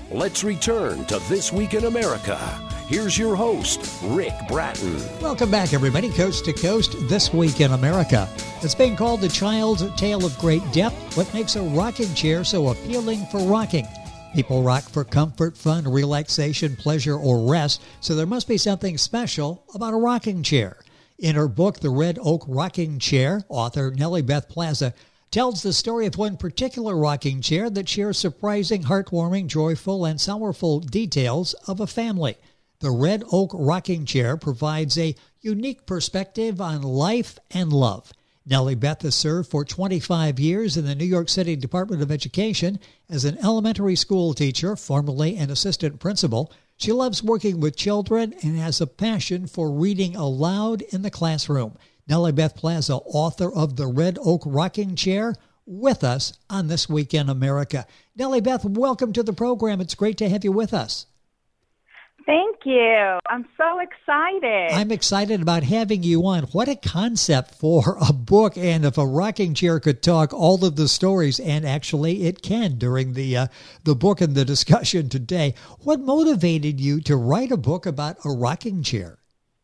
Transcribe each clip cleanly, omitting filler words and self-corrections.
Let's return to This Week in America. Here's your host, Rick Bratton. Welcome back, everybody. Coast to Coast, This Week in America. It's being called the child's tale of great depth. What makes a rocking chair so appealing for rocking? People rock for comfort, fun, relaxation, pleasure, or rest, so there must be something special about a rocking chair. In her book, The Red Oak Rocking Chair, author Nellie Beth Plaza tells the story of one particular rocking chair that shares surprising, heartwarming, joyful, and sorrowful details of a family. The Red Oak Rocking Chair provides a unique perspective on life and love. Nellie Beth has served for 25 years in the New York City Department of Education as an elementary school teacher, formerly an assistant principal. She loves working with children and has a passion for reading aloud in the classroom. Nellie Beth Plaza, author of The Red Oak Rocking Chair, with us on This Week in America. Nellie Beth, welcome to the program. It's great to have you with us. Thank you. I'm so excited. I'm excited about having you on. What a concept for a book. And if a rocking chair could talk all of the stories, and actually it can during the book and the discussion today, what motivated you to write a book about a rocking chair?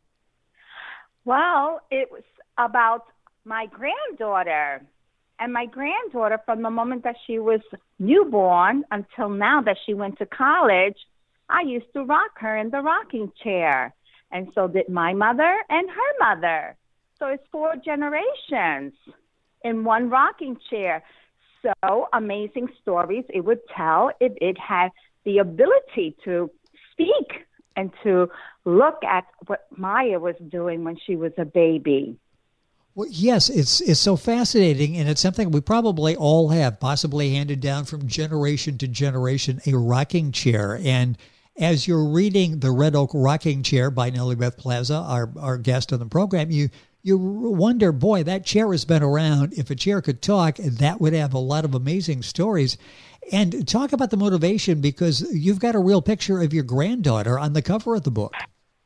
Well, it was about my granddaughter. And my granddaughter, from the moment that she was newborn until now that she went to college, I used to rock her in the rocking chair. And so did my mother and her mother. So it's 4 generations in one rocking chair. So amazing stories it would tell if it had the ability to speak and to look at what Maya was doing when she was a baby. Well, yes, it's so fascinating, and it's something we probably all have, possibly handed down from generation to generation, a rocking chair. And as you're reading The Red Oak Rocking Chair by Nellie Beth Plaza, our guest on the program, you wonder, boy, that chair has been around. If a chair could talk, that would have a lot of amazing stories. And talk about the motivation, because you've got a real picture of your granddaughter on the cover of the book.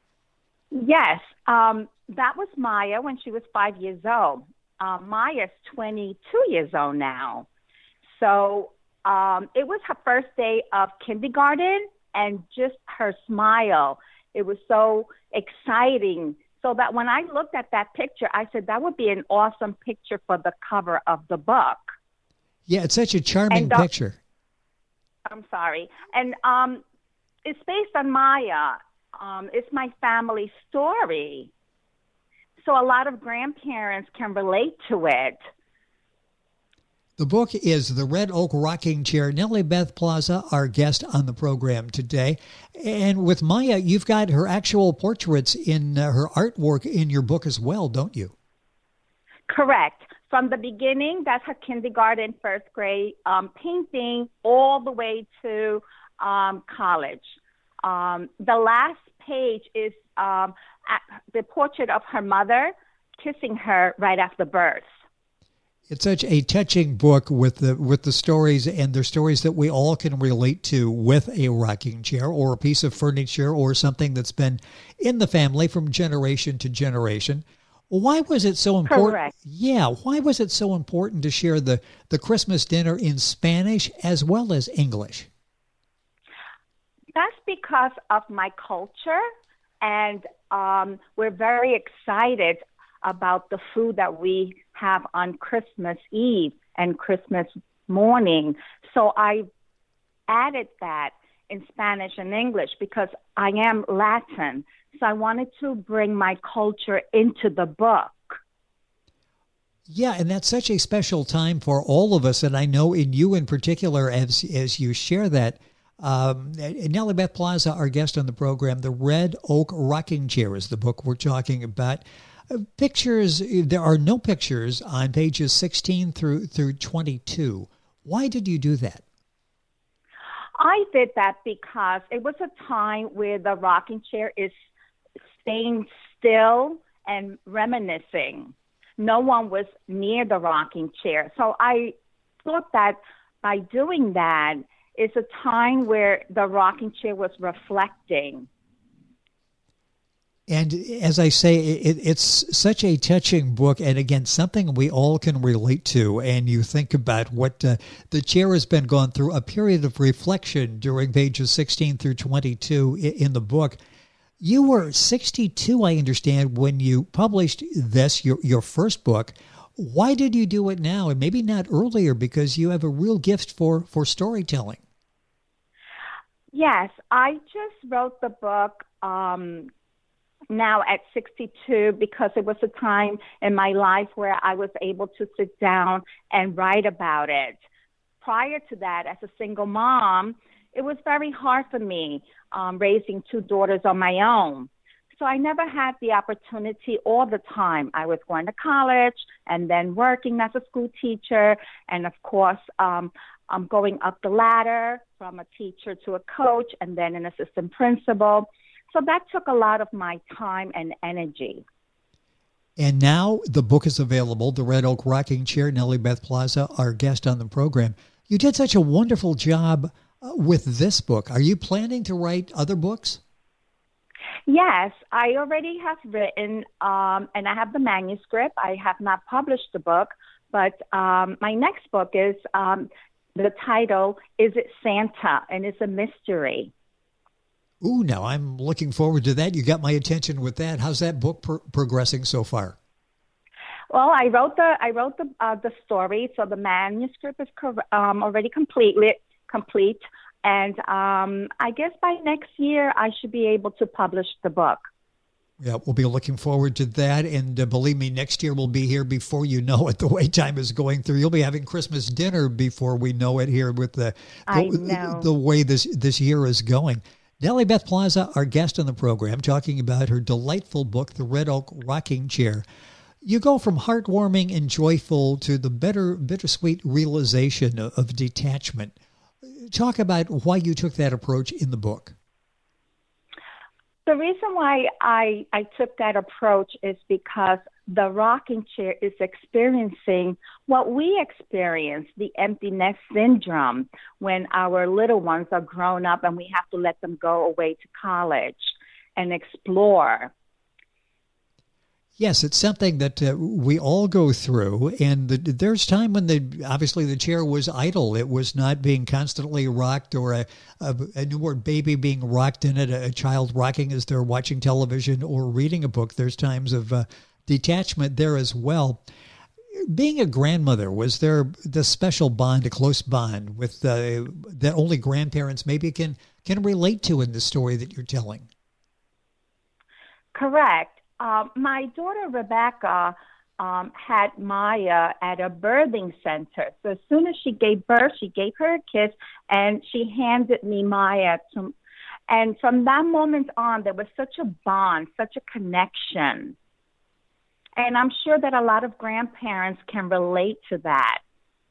Yes, that was Maya when she was 5 years old. Maya's 22 years old now. So it was her first day of kindergarten, and just her smile, it was so exciting. So that when I looked at that picture, I said that would be an awesome picture for the cover of the book. Yeah, it's such a charming picture. I'm sorry. And it's based on Maya. It's my family story. So a lot of grandparents can relate to it. The book is The Red Oak Rocking Chair. Nellie Beth Plaza, our guest on the program today. And with Maya, you've got her actual portraits in her artwork in your book as well, don't you? Correct. From the beginning, that's her kindergarten, first grade painting, all the way to college. The last page is the portrait of her mother kissing her right after birth. It's such a touching book with the stories, and they're stories that we all can relate to with a rocking chair or a piece of furniture or something that's been in the family from generation to generation. Why was it so important? Correct. Yeah, why was it so important to share the Christmas dinner in Spanish as well as English? That's because of my culture, and we're very excited about the food that we have on Christmas Eve and Christmas morning. So I added that in Spanish and English because I am Latin. So I wanted to bring my culture into the book. Yeah, and that's such a special time for all of us, and I know in you in particular as you share that. Nellie Beth Plaza, our guest on the program, The Red Oak Rocking Chair is the book we're talking about. Pictures, there are no pictures on pages 16 through 22. Why did you do that? I did that because it was a time where the rocking chair is staying still and reminiscing. No one was near the rocking chair. So I thought that by doing that, it's a time where the rocking chair was reflecting. And as I say, it's such a touching book, and again, something we all can relate to. And you think about what the chair has been gone through, a period of reflection during pages 16 through 22 in the book. You were 62, I understand, when you published this, your first book. Why did you do it now and maybe not earlier? Because you have a real gift for storytelling. Yes, I just wrote the book now at 62 because it was a time in my life where I was able to sit down and write about it. Prior to that, as a single mom, it was very hard for me raising two daughters on my own. So I never had the opportunity all the time. I was going to college and then working as a school teacher. And of course, I'm going up the ladder from a teacher to a coach and then an assistant principal. So that took a lot of my time and energy. And now the book is available, The Red Oak Rocking Chair. Nellie Beth Plaza, our guest on the program. You did such a wonderful job with this book. Are you planning to write other books? Yes, I already have written, and I have the manuscript. I have not published the book, but my next book is, the title, Is It Santa? And it's a mystery. Ooh, now I'm looking forward to that. You got my attention with that. How's that book progressing so far? Well, I wrote the story, so the manuscript is already complete, and I guess by next year I should be able to publish the book. Yeah, we'll be looking forward to that, and believe me, next year we'll be here before you know it. The way time is going through, you'll be having Christmas dinner before we know it here with the way this year is going. Nellie Beth Plaza, our guest on the program, talking about her delightful book, The Red Oak Rocking Chair. You go from heartwarming and joyful to the bittersweet realization of detachment. Talk about why you took that approach in the book. The reason why I took that approach is because the rocking chair is experiencing what we experience, the empty nest syndrome, when our little ones are grown up and we have to let them go away to college and explore. Yes, it's something that we all go through, and there's time when obviously the chair was idle. It was not being constantly rocked, or a newborn baby being rocked in it, a child rocking as they're watching television or reading a book. There's times of detachment there as well. Being a grandmother, was there the special bond, a close bond with that only grandparents maybe can relate to in the story that you're telling? Correct. My daughter, Rebecca, had Maya at a birthing center. So as soon as she gave birth, she gave her a kiss, and she handed me Maya. And from that moment on, there was such a bond, such a connection. And I'm sure that a lot of grandparents can relate to that.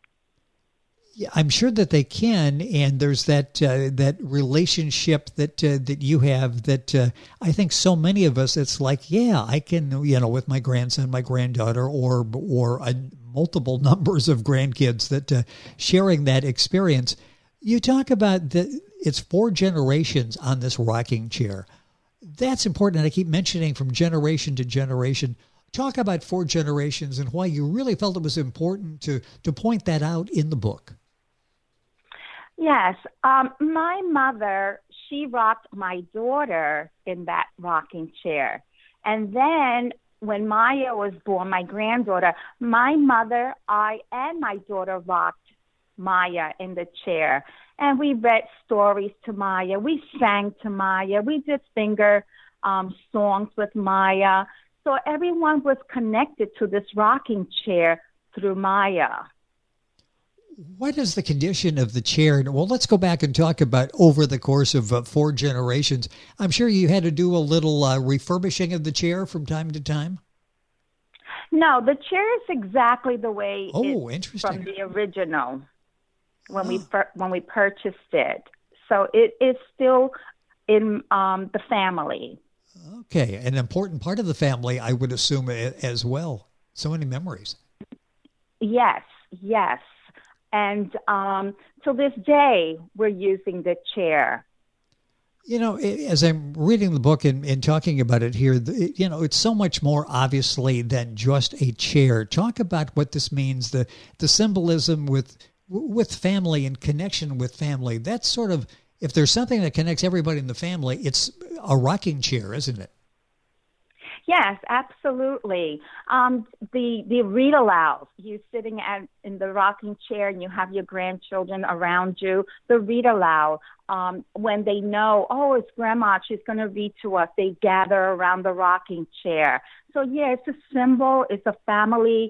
Yeah, I'm sure that they can, and there's that relationship that you have that I think so many of us. It's like, yeah, I can, with my grandson, my granddaughter, or multiple numbers of grandkids that sharing that experience. You talk about it's 4 generations on this rocking chair. That's important, and I keep mentioning from generation to generation. Talk about 4 generations and why you really felt it was important to point that out in the book. Yes. My mother, she rocked my daughter in that rocking chair. And then when Maya was born, my granddaughter, my mother, I, and my daughter rocked Maya in the chair. And we read stories to Maya. We sang to Maya. We did finger songs with Maya. So everyone was connected to this rocking chair through Maya. What is the condition of the chair? Well, let's go back and talk about over the course of 4 generations. I'm sure you had to do a little refurbishing of the chair from time to time. No, the chair is exactly the way interesting. From the original when we purchased it. So it is still in the family. Okay, an important part of the family, I would assume, as well. So many memories. Yes. And to this day, we're using the chair. As I'm reading the book and talking about it here, it's so much more obviously than just a chair. Talk about what this means, the symbolism with family and connection with family. That's sort of, if there's something that connects everybody in the family, it's a rocking chair, isn't it? Yes, absolutely. The read aloud, you sitting in the rocking chair and you have your grandchildren around you, the read aloud. When they know, it's grandma, she's going to read to us, they gather around the rocking chair. So, it's a symbol. It's a family,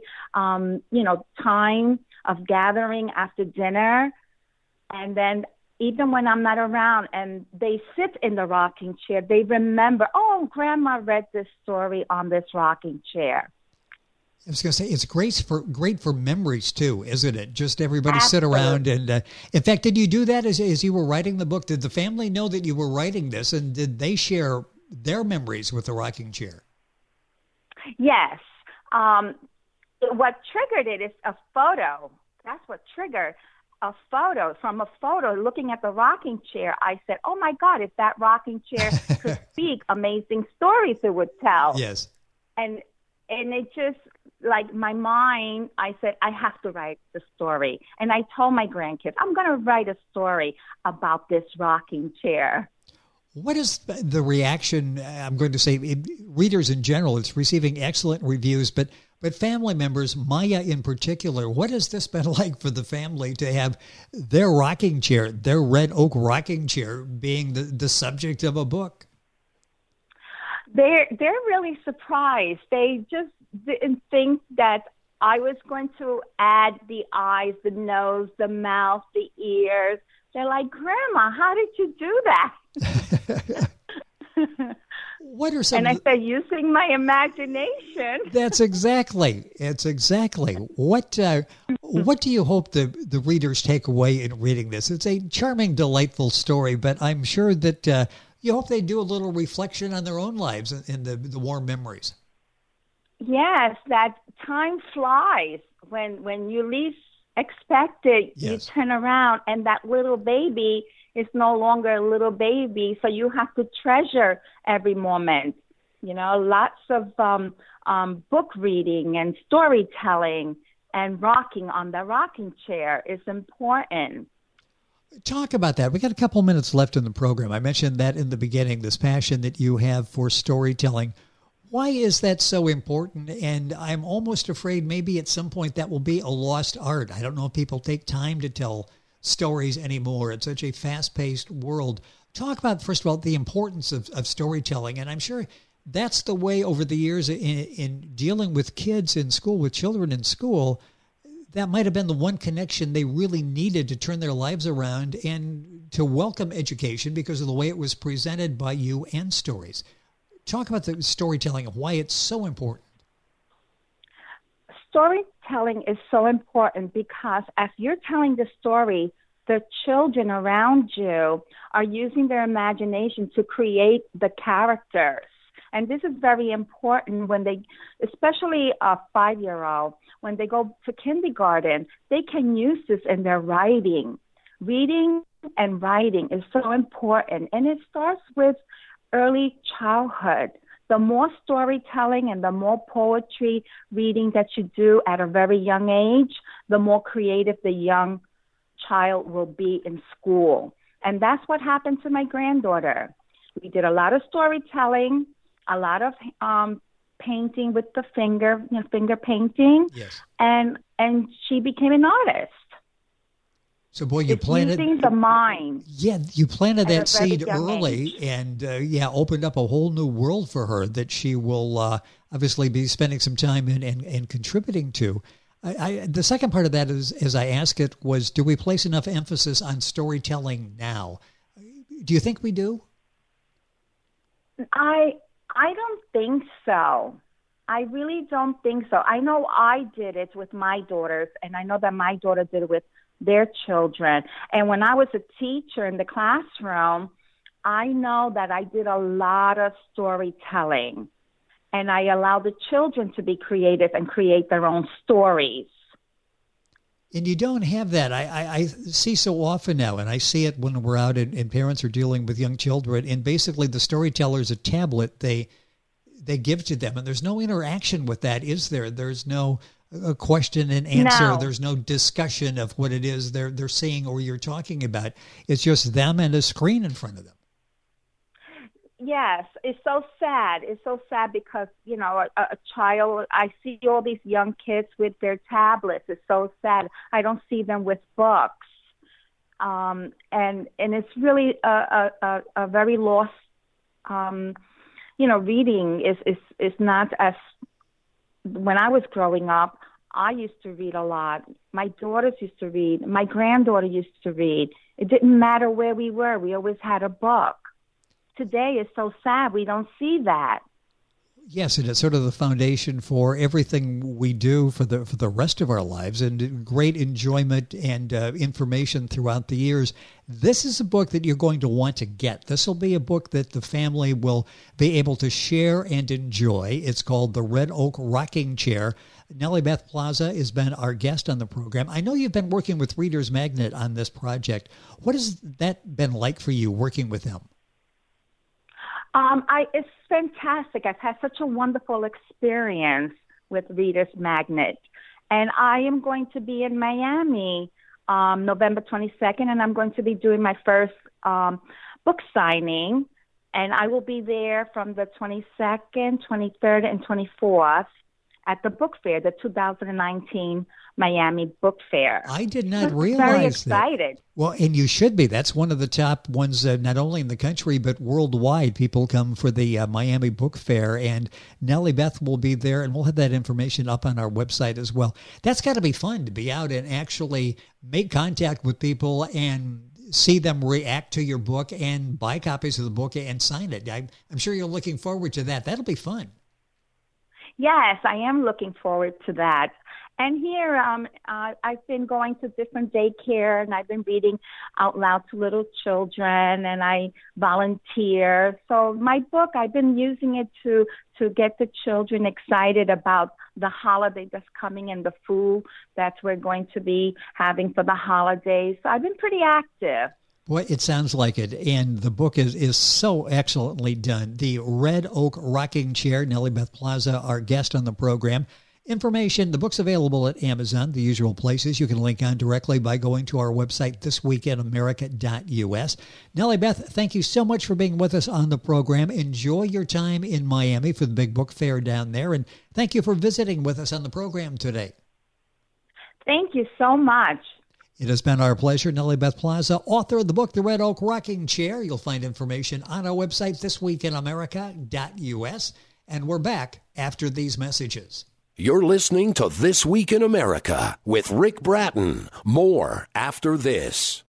time of gathering after dinner. And then even when I'm not around and they sit in the rocking chair, they remember, grandma read this story on this rocking chair. I was going to say, it's great for memories too, isn't it? Just everybody Absolutely. Sit around and, in fact, did you do that as you were writing the book? Did the family know that you were writing this, and did they share their memories with the rocking chair? Yes. What triggered it is a photo. That's what triggered a photo. From a photo, looking at the rocking chair, I said, oh my God, if that rocking chair could speak, amazing stories it would tell. Yes. And it just, like my mind, I said, I have to write the story. And I told my grandkids, I'm going to write a story about this rocking chair. What is the reaction? I'm going to say readers in general, it's receiving excellent reviews, but family members, Maya in particular, what has this been like for the family to have their rocking chair, their red oak rocking chair, being the subject of a book? They're really surprised. They just didn't think that I was going to add the eyes, the nose, the mouth, the ears. They're like, Grandma, how did you do that? What are some? And I said, using my imagination. It's exactly. What do you hope the readers take away in reading this? It's a charming, delightful story, but I'm sure that you hope they do a little reflection on their own lives and the warm memories. Yes, that time flies when you least expect it. Yes. You turn around and that little baby is no longer a little baby, so you have to treasure every moment. Lots of book reading and storytelling and rocking on the rocking chair is important. Talk about that. We got a couple minutes left in the program. I mentioned that in the beginning, this passion that you have for storytelling. Why is that so important? And I'm almost afraid maybe at some point that will be a lost art. I don't know if people take time to tell stories anymore. It's such a fast-paced world. Talk about, first of all, the importance of storytelling. And I'm sure that's the way over the years in dealing with kids in school, with children in school, that might have been the one connection they really needed to turn their lives around and to welcome education because of the way it was presented by you and stories. Talk about the storytelling and why it's so important. Storytelling is so important because as you're telling the story, the children around you are using their imagination to create the characters. And this is very important when they, especially a 5-year-old, when they go to kindergarten, they can use this in their writing. Reading and writing is so important. And it starts with early childhood. The more storytelling and the more poetry reading that you do at a very young age, the more creative the young child will be in school. And that's what happened to my granddaughter. We did a lot of storytelling, a lot of painting with the finger painting. Yes. And she became an artist. So, boy, you planted using the mind. Yeah, you planted that seed early, and opened up a whole new world for her that she will obviously be spending some time in and contributing to. The second part of that is, as I ask it, was: do we place enough emphasis on storytelling now? Do you think we do? I don't think so. I really don't think so. I know I did it with my daughters, and I know that my daughter did it with their children. And when I was a teacher in the classroom, I know that I did a lot of storytelling, and I allowed the children to be creative and create their own stories. And you don't have that. I see so often now, and I see it when we're out and parents are dealing with young children, and basically the storyteller's a tablet they give to them, and there's no interaction with that, is there? There's no question and answer. No. There's no discussion of what it is they're seeing or you're talking about. It's just them and a screen in front of them. Yes, it's so sad. It's so sad because, a child, I see all these young kids with their tablets. It's so sad. I don't see them with books. And it's really a very lost, reading is not as, when I was growing up, I used to read a lot. My daughters used to read. My granddaughter used to read. It didn't matter where we were. We always had a book. Today is so sad. We don't see that. Yes, and it's sort of the foundation for everything we do for the rest of our lives, and great enjoyment and information throughout the years. This is a book that you're going to want to get. This will be a book that the family will be able to share and enjoy. It's called The Red Oak Rocking Chair. Nellie Beth Plaza has been our guest on the program. I know you've been working with Reader's Magnet on this project. What has that been like for you, working with them? It's fantastic. I've had such a wonderful experience with Reader's Magnet. And I am going to be in Miami November 22nd, and I'm going to be doing my first book signing. And I will be there from the 22nd, 23rd, and 24th at the book fair, the 2019 Miami Book Fair. I did not realize very that. Excited. Well, and you should be. That's one of the top ones, not only in the country, but worldwide. People come for the Miami Book Fair, and Nellie Beth will be there, and we'll have that information up on our website as well. That's got to be fun to be out and actually make contact with people and see them react to your book and buy copies of the book and sign it. I'm sure you're looking forward to that. That'll be fun. Yes, I am looking forward to that. And here, I've been going to different daycare, and I've been reading out loud to little children, and I volunteer. So my book, I've been using it to get the children excited about the holiday that's coming and the food that we're going to be having for the holidays. So I've been pretty active. Well, it sounds like it, and the book is so excellently done. The Red Oak Rocking Chair, Nellie Beth Plaza, our guest on the program. Information, the book's available at Amazon, the usual places. You can link on directly by going to our website, thisweekinamerica.us. Nellie Beth, thank you so much for being with us on the program. Enjoy your time in Miami for the big book fair down there, and thank you for visiting with us on the program today. Thank you so much. It has been our pleasure. Nellie Beth Plaza, author of the book, The Red Oak Rocking Chair. You'll find information on our website, thisweekinamerica.us. And we're back after these messages. You're listening to This Week in America with Rick Bratton. More after this.